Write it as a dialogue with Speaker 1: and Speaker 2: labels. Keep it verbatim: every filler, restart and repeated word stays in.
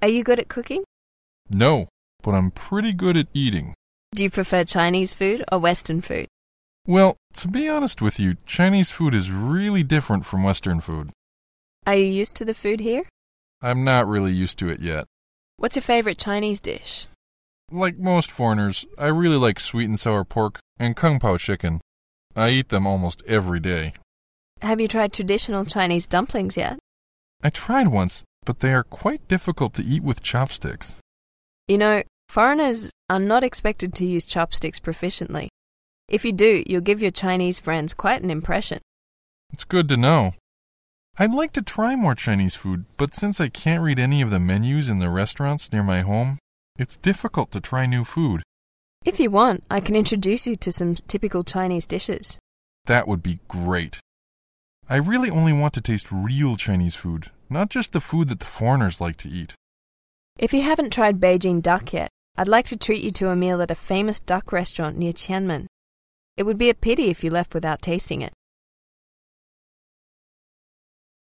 Speaker 1: Are you good at cooking?
Speaker 2: No, but I'm pretty good at eating.
Speaker 1: Do you prefer Chinese food or Western food?
Speaker 2: Well, to be honest with you, Chinese food is really different from Western food.
Speaker 1: Are you used to the food here?
Speaker 2: I'm not really used to it yet.
Speaker 1: What's your favorite Chinese dish?
Speaker 2: Like most foreigners, I really like sweet and sour pork and kung pao chicken. I eat them almost every day.
Speaker 1: Have you tried traditional Chinese dumplings yet?
Speaker 2: I tried once, but they are quite difficult to eat with chopsticks.
Speaker 1: You know, foreigners are not expected to use chopsticks proficiently. If you do, you'll give your Chinese friends quite an impression.
Speaker 2: It's good to know. I'd like to try more Chinese food, but since I can't read any of the menus in the restaurants near my home, it's difficult to try new food.
Speaker 1: If you want, I can introduce you to some typical Chinese dishes.
Speaker 2: That would be great. I really only want to taste real Chinese food, not just the food that the foreigners like to eat.
Speaker 1: If you haven't tried Beijing duck yet, I'd like to treat you to a meal at a famous duck restaurant near Tiananmen. It would be a pity if you left without tasting it.